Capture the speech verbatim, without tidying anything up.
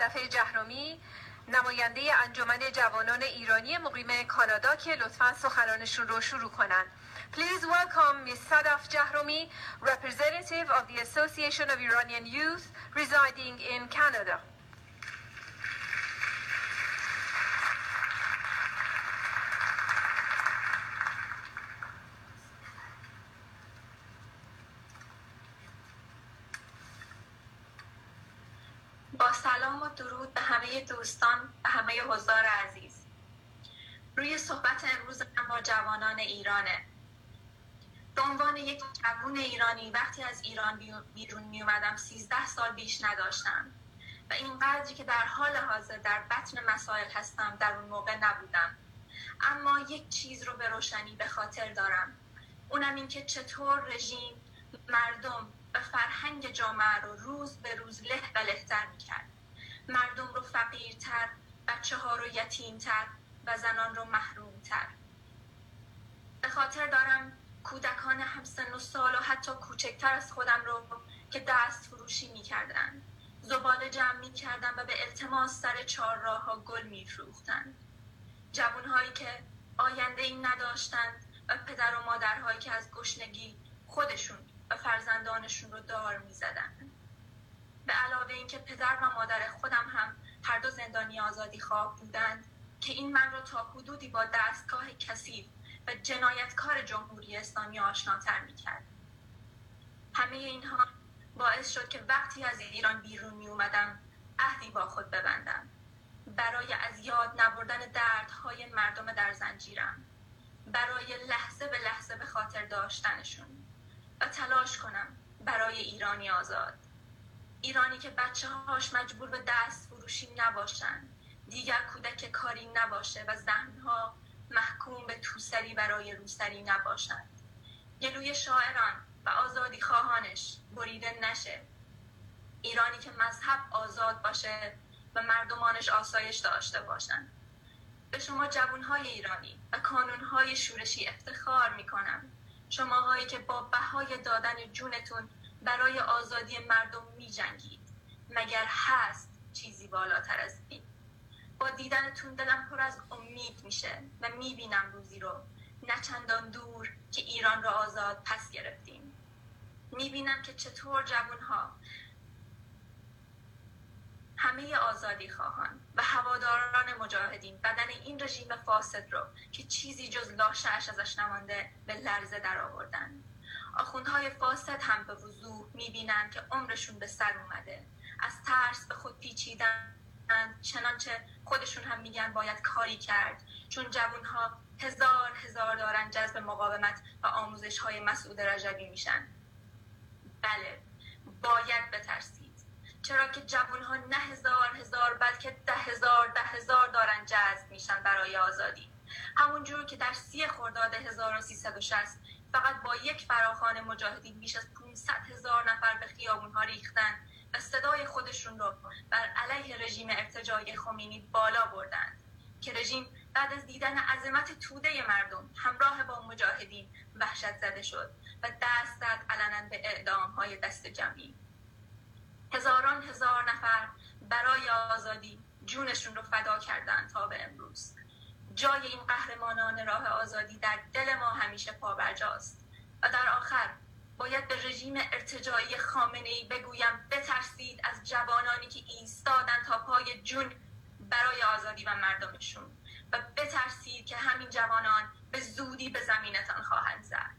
صدف جهرومی، نماینده انجمن جوانان ایرانی مقیم کانادا که لطفاً سخنانشون رو شروع کنن. Please welcome Miz Sadaf Jahromi, representative of the Association of Iranian Youth residing in Canada. با سلام و درود به همه دوستان و همه حضار عزیز. روی صحبت امروز من با جوانان ایرانه. به عنوان یک جوان ایرانی وقتی از ایران بیرون می اومدم سیزده سال بیش نداشتم و این قدری که در حال حاضر در بطن مسائل هستم در اون موقع نبودم. اما یک چیز رو به روشنی به خاطر دارم، اونم این که چطور رژیم مردم و فرهنگ جامعه رو روز به روز له و لهتر میکرد. مردم رو فقیرتر، بچه ها رو یتیمتر و زنان رو محرومتر. به خاطر دارم کودکان همسن و سال و حتی کوچکتر از خودم رو که دست فروشی میکردن، زباله جمع میکردن و به التماس سر چهارراه ها گل میفروختن. جوانهایی که آینده ای نداشتند و پدر و مادرهایی که از گشنگی خودشون و فرزندانشون رو دار میزدن. به علاوه این که پدر و مادر خودم هم هر دو زندانی آزادی خواه بودند که این من رو تا حدودی با دستگاه کثیف و جنایتکار جمهوری اسلامی آشناتر میکرد. همه اینها باعث شد که وقتی از ایران بیرون می اومدم عهدی با خود ببندم برای از یاد نبردن دردهای مردم در زنجیرم، برای لحظه به لحظه به خاطر داشتنشون و تلاش کنم برای ایرانی آزاد، ایرانی که بچه هاش مجبور به دست فروشی نباشن، دیگر کودک کاری نباشه و زنها محکوم به توسری برای روسری نباشند، گلوی شاعران و آزادی خواهانش بریده نشه، ایرانی که مذهب آزاد باشه و مردمانش آسایش داشته باشند. به شما جوانهای ایرانی و کانونهای شورشی افتخار میکنم، شماهایی که با بهای دادن جونتون برای آزادی مردم می جنگید. مگر هست چیزی بالاتر از این؟ با دیدنتون دلم پر از امید میشه و می بینم روزی رو نه چندان دور که ایران را آزاد پس گرفتیم. می بینم که چطور جوانها، همه آزادی خواهان و هواداران مجاهدین بدن این رژیم فاسد رو که چیزی جز لاشه‌اش ازش نمانده به لرزه در آوردن. آخوندهای فاسد هم به وضوح میبینن که عمرشون به سر اومده، از ترس به خود پیچیدن، چنانچه خودشون هم میگن باید کاری کرد، چون جوانها هزار هزار دارن جذب مقاومت و آموزش های مسعود رجبی میشن. بله، باید بترسید، چرا که جوانها نه هزار هزار بلکه ده هزار ده هزار دارن جذب میشن برای آزادی. همون جور که در سی خرداد هزار و سیصد و شصت فقط با یک فراخوان مجاهدین بیش از پانصد هزار نفر به خیابونها ریختن و صدای خودشون رو بر علیه رژیم ارتجاعی خمینی بالا بردند که رژیم بعد از دیدن عظمت توده مردم همراه با مجاهدین وحشت زده شد و دست زد علنا به اعدام‌های دست جمعی. هزاران هزار نفر برای آزادی جونشون رو فدا کردند تا به امروز. جای این قهرمانان راه آزادی در دل ما همیشه پابرجاست و در آخر باید به رژیم ارتجاعی خامنه‌ای بگویم بترسید از جوانانی که ایستادن تا پای جون برای آزادی و مردمشون و بترسید که همین جوانان به زودی به زمینتان خواهند زد.